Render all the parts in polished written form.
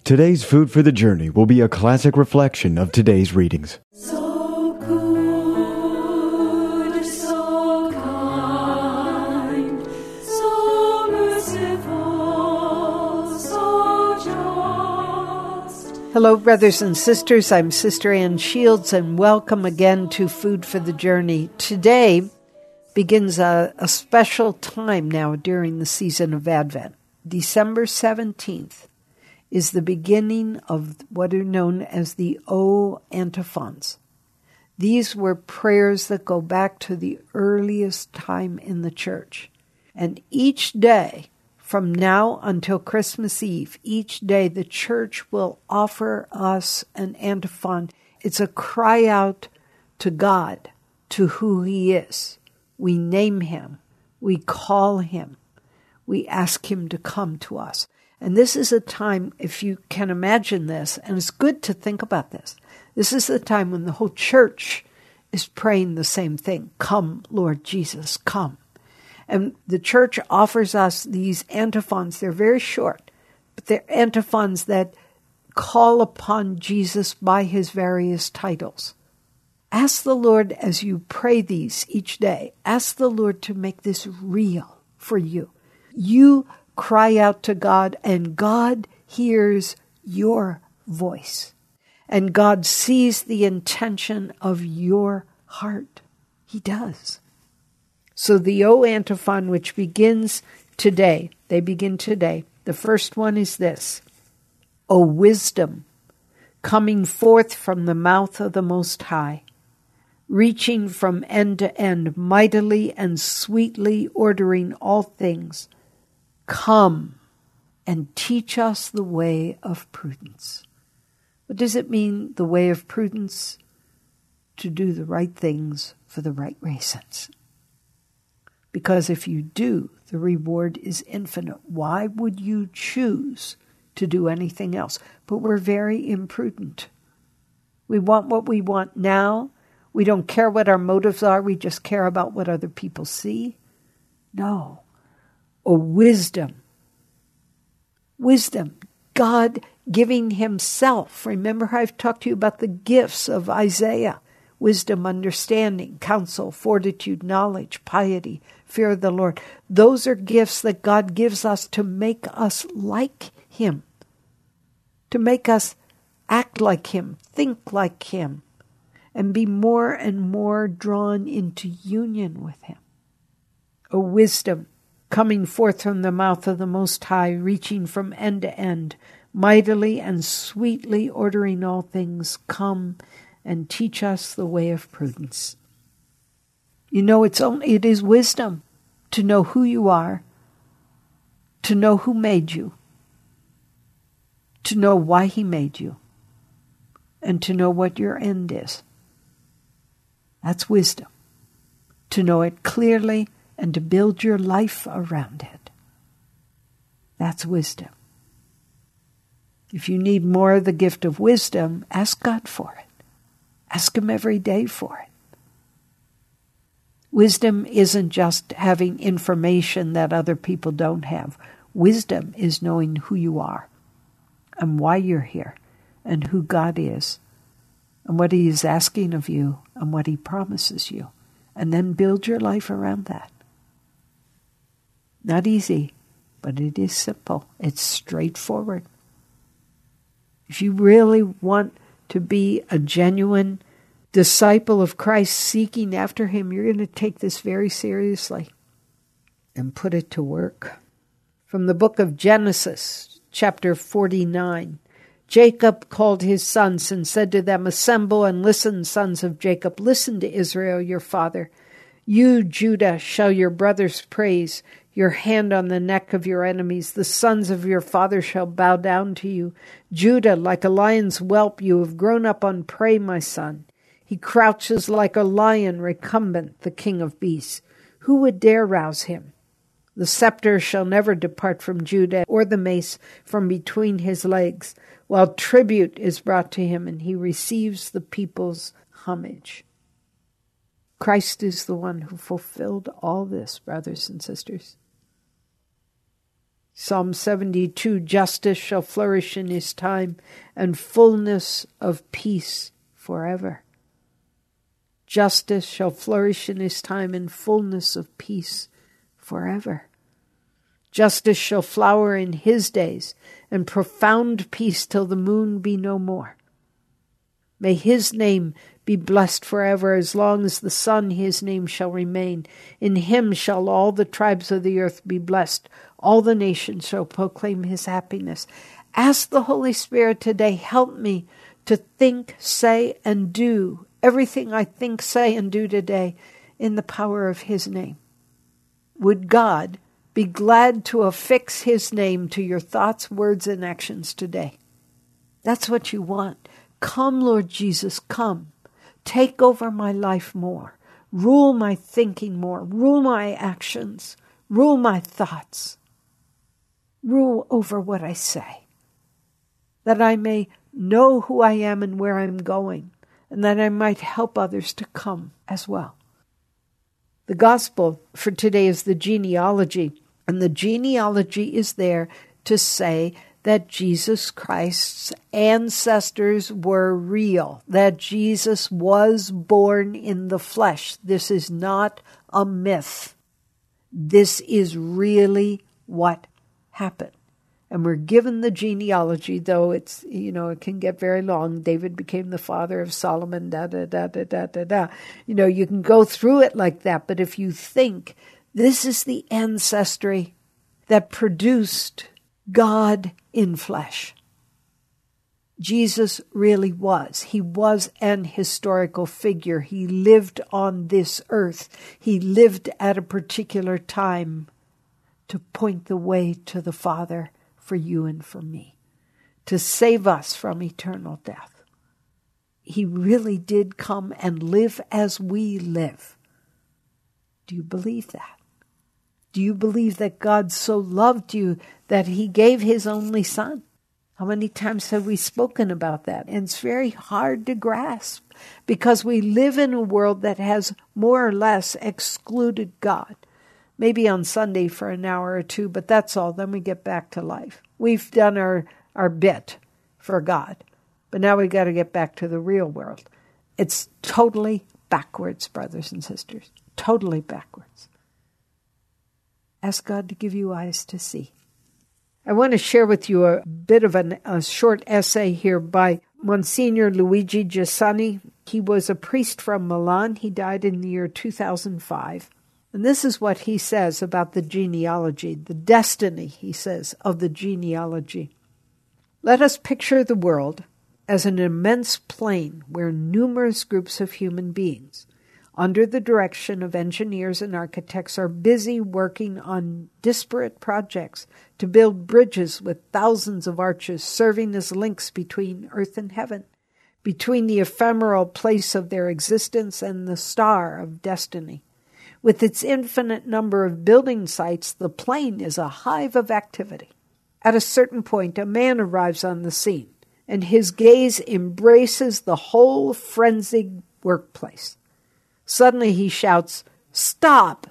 Today's Food for the Journey will be a classic reflection of today's readings. So good, so kind, so merciful, so just. Hello, brothers and sisters. I'm Sister Ann Shields, and welcome again to Food for the Journey. Today begins a special time now during the season of Advent. December 17th is the beginning of what are known as the O Antiphons. These were prayers that go back to the earliest time in the church. And each day, from now until Christmas Eve, each day the church will offer us an antiphon. It's a cry out to God, to who He is. We name Him. We call Him. We ask Him to come to us. And this is a time, if you can imagine this, and it's good to think about this, this is the time when the whole church is praying the same thing. Come, Lord Jesus, come. And the church offers us these antiphons. They're very short, but they're antiphons that call upon Jesus by His various titles. Ask the Lord as you pray these each day, ask the Lord to make this real for you. You cry out to God, and God hears your voice. And God sees the intention of your heart. He does. So the O Antiphon, which begins today, they begin today. The first one is this: O wisdom, coming forth from the mouth of the Most High, reaching from end to end, mightily and sweetly ordering all things, come and teach us the way of prudence. What does it mean, the way of prudence? To do the right things for the right reasons. Because if you do, the reward is infinite. Why would you choose to do anything else? But we're very imprudent. We want what we want now. We don't care what our motives are. We just care about what other people see. No. Or wisdom. Wisdom. God giving Himself. Remember how I've talked to you about the gifts of Isaiah. Wisdom, understanding, counsel, fortitude, knowledge, piety, fear of the Lord. Those are gifts that God gives us to make us like Him. To make us act like Him, think like Him, and be more and more drawn into union with Him. A wisdom coming forth from the mouth of the Most High, reaching from end to end, mightily and sweetly ordering all things, come and teach us the way of prudence. You know, it is wisdom to know who you are, to know who made you, to know why He made you, and to know what your end is. That's wisdom. To know it clearly and to build your life around it. That's wisdom. If you need more of the gift of wisdom, ask God for it. Ask Him every day for it. Wisdom isn't just having information that other people don't have. Wisdom is knowing who you are and why you're here and who God is and what He is asking of you and what He promises you. And then build your life around that. Not easy, but it is simple. It's straightforward. If you really want to be a genuine disciple of Christ seeking after Him, you're going to take this very seriously and put it to work. From the book of Genesis, chapter 49, Jacob called his sons and said to them, Assemble and listen, sons of Jacob. Listen to Israel, your father. You, Judah, shall your brothers praise. Your hand on the neck of your enemies. The sons of your father shall bow down to you. Judah, like a lion's whelp, you have grown up on prey, my son. He crouches like a lion recumbent, the king of beasts. Who would dare rouse him? The scepter shall never depart from Judah, or the mace from between his legs, while tribute is brought to him, and he receives the people's homage. Christ is the one who fulfilled all this, brothers and sisters. Psalm 72, justice shall flourish in his time, and fullness of peace forever. Justice shall flourish in his time, and fullness of peace forever. Justice shall flower in his days, and profound peace till the moon be no more. May his name be blessed forever. As long as the sun, his name shall remain. In him shall all the tribes of the earth be blessed. All the nations shall proclaim his happiness. Ask the Holy Spirit today, help me to think, say, and do everything I think, say, and do today in the power of his name. Would God be glad to affix his name to your thoughts, words, and actions today? That's what you want. Come, Lord Jesus, come. Take over my life more. Rule my thinking more. Rule my actions. Rule my thoughts. Rule over what I say, that I may know who I am and where I'm going, and that I might help others to come as well. The gospel for today is the genealogy, and the genealogy is there to say that Jesus Christ's ancestors were real, that Jesus was born in the flesh. This is not a myth. This is really what happened. And we're given the genealogy, though it's, it can get very long. David became the father of Solomon, you can go through it like that. But if you think this is the ancestry that produced God in flesh, Jesus really was. He was an historical figure. He lived on this earth. He lived at a particular time to point the way to the Father for you and for me, to save us from eternal death. He really did come and live as we live. Do you believe that? Do you believe that God so loved you that he gave his only son? How many times have we spoken about that? And it's very hard to grasp because we live in a world that has more or less excluded God. Maybe on Sunday for an hour or two, but that's all. Then we get back to life. We've done our bit for God, but now we got to get back to the real world. It's totally backwards, brothers and sisters. Totally backwards. Ask God to give you eyes to see. I want to share with you a bit of a short essay here by Monsignor Luigi Giussani. He was a priest from Milan. He died in the year 2005. And this is what he says about the genealogy, the destiny, he says, of the genealogy. Let us picture the world as an immense plain where numerous groups of human beings, under the direction of engineers and architects, are busy working on disparate projects to build bridges with thousands of arches serving as links between earth and heaven, between the ephemeral place of their existence and the star of destiny. With its infinite number of building sites, the plain is a hive of activity. At a certain point, a man arrives on the scene, and his gaze embraces the whole frenzied workplace. Suddenly he shouts, "Stop!"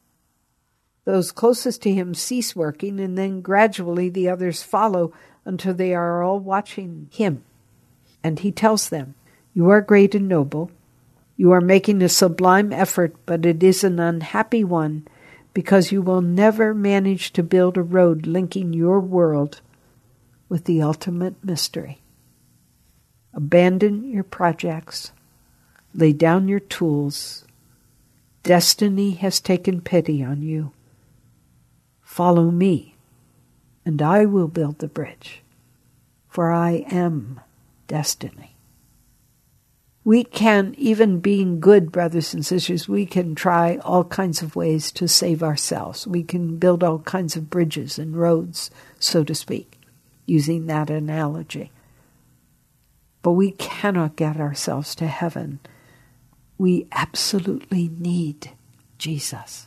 Those closest to him cease working, and then gradually the others follow until they are all watching him. And he tells them, "You are great and noble. You are making a sublime effort, but it is an unhappy one because you will never manage to build a road linking your world with the ultimate mystery. Abandon your projects. Lay down your tools. Destiny has taken pity on you. Follow me, and I will build the bridge, for I am destiny." We can, even being good, brothers and sisters, we can try all kinds of ways to save ourselves. We can build all kinds of bridges and roads, so to speak, using that analogy. But we cannot get ourselves to heaven. We absolutely need Jesus.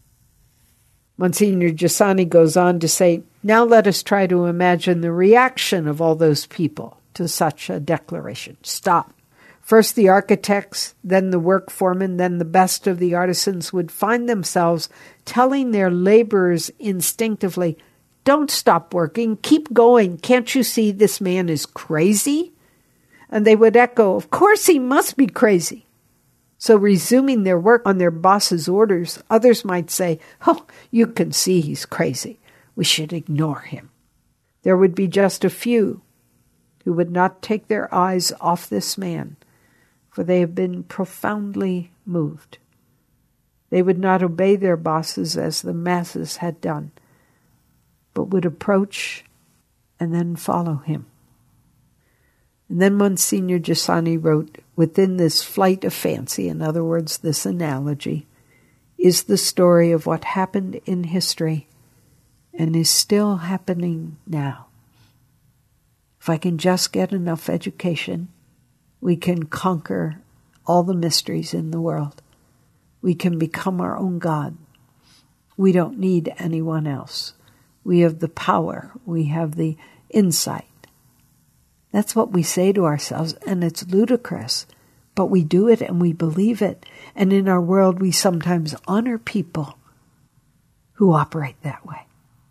Monsignor Giussani goes on to say, now let us try to imagine the reaction of all those people to such a declaration. Stop. First the architects, then the work foremen, then the best of the artisans would find themselves telling their laborers instinctively, Don't stop working. Keep going. Can't you see this man is crazy? And they would echo, of course he must be crazy. So resuming their work on their boss's orders, others might say, oh, you can see he's crazy. We should ignore him. There would be just a few who would not take their eyes off this man, for they have been profoundly moved. They would not obey their bosses as the masses had done, but would approach and then follow him. And then Monsignor Giussani wrote, within this flight of fancy, in other words, this analogy, is the story of what happened in history and is still happening now. If I can just get enough education, we can conquer all the mysteries in the world. We can become our own God. We don't need anyone else. We have the power. We have the insight. That's what we say to ourselves, and it's ludicrous. But we do it and we believe it. And in our world, we sometimes honor people who operate that way.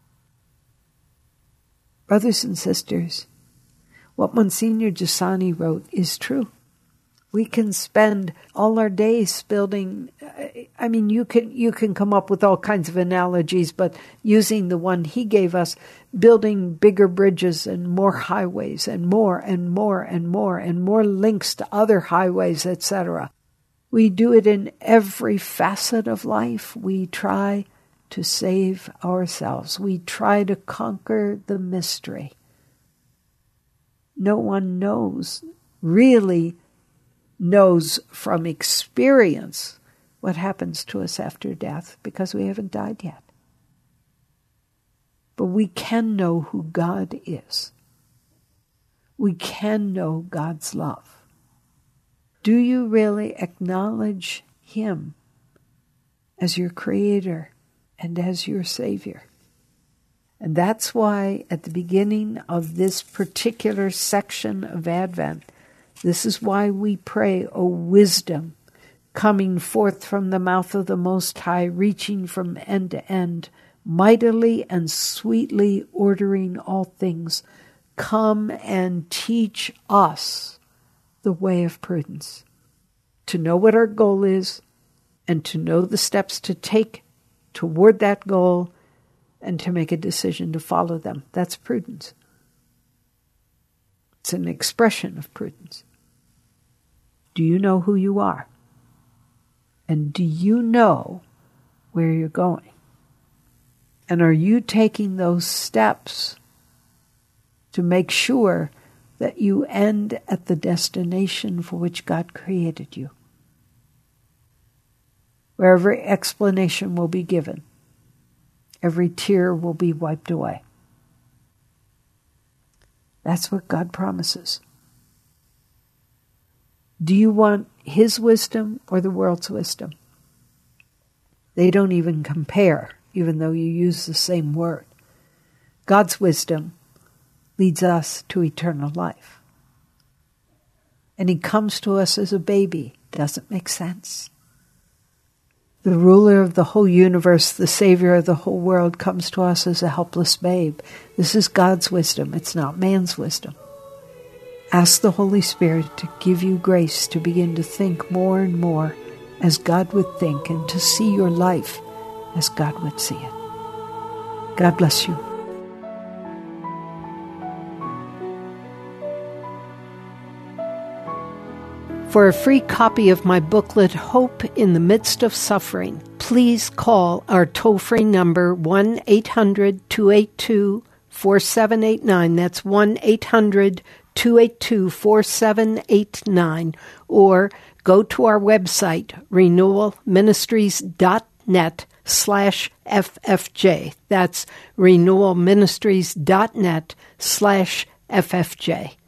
Brothers and sisters, what Monsignor Giussani wrote is true. We can spend all our days building, you can come up with all kinds of analogies, but using the one he gave us, building bigger bridges and more highways and more and more and more and more links to other highways, etc. We do it in every facet of life. We try to save ourselves. We try to conquer the mystery. No one really knows from experience what happens to us after death because we haven't died yet. But we can know who God is. We can know God's love. Do you really acknowledge Him as your Creator and as your Savior? And that's why at the beginning of this particular section of Advent, this is why we pray, O wisdom, coming forth from the mouth of the Most High, reaching from end to end, mightily and sweetly ordering all things, come and teach us the way of prudence, to know what our goal is and to know the steps to take toward that goal and to make a decision to follow them. That's prudence. It's an expression of prudence. Do you know who you are? And do you know where you're going? And are you taking those steps to make sure that you end at the destination for which God created you? Where every explanation will be given. Every tear will be wiped away. That's what God promises. Do you want His wisdom or the world's wisdom? They don't even compare, even though you use the same word. God's wisdom leads us to eternal life. And He comes to us as a baby. Doesn't make sense. The ruler of the whole universe, the Savior of the whole world, comes to us as a helpless babe. This is God's wisdom. It's not man's wisdom. Ask the Holy Spirit to give you grace to begin to think more and more as God would think and to see your life as God would see it. God bless you. For a free copy of my booklet, Hope in the Midst of Suffering, please call our toll-free number 1-800-282-4789. That's 1-800-282-4789. Or go to our website, renewalministries.net/FFJ. That's renewalministries.net/FFJ.